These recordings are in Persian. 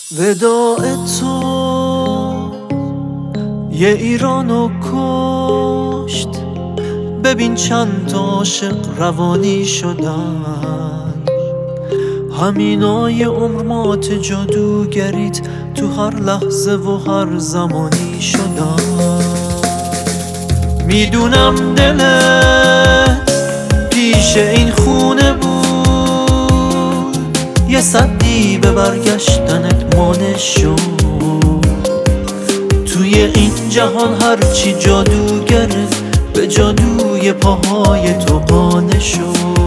وداع تو یه ایرانو کشت. ببین چند تا عاشق روانی شدن، همینای عمرمات جادوگریت تو هر لحظه و هر زمانی شدن. میدونم دلت پیش این خونه بود، یه صدی به برگشتنت مانع شد. توی این جهان هرچی جادوگره به جادوی پاهای تو قانع شد.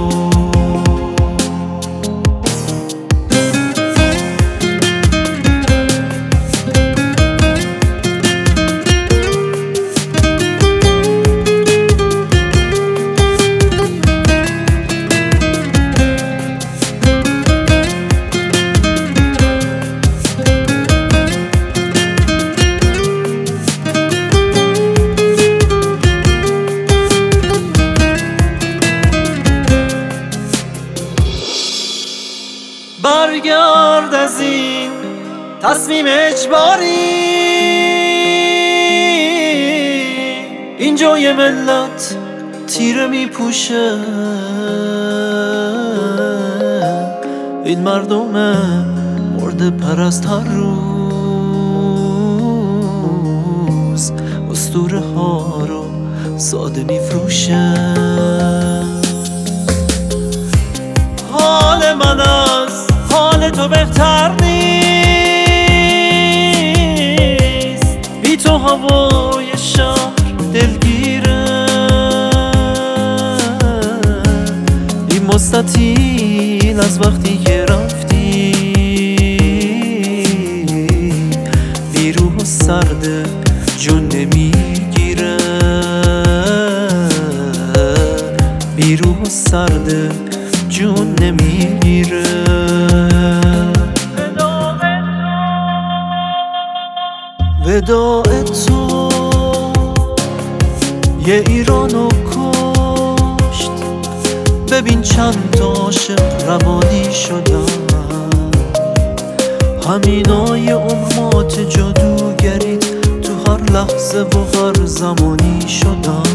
برگرد از این تصمیم اجباری، اینجا یه ملت تیره میپوشه. این مردم مرده پرست هر روز اسطوره ها رو ساده میفروشه. حال من از حال تو بهتر نیست، بی تو هوای شهر دلگیره. این مستطیل از وقتی که رفتی بی روح و سرده جون نمیگیره، بی روح و سرده جون نمیگیره. وداع تو یه ایرانو کشت. ببین چند تا عاشق روانی شدن، همینای عمرمات جادوگریت تو هر لحظه و هر زمانی شدن.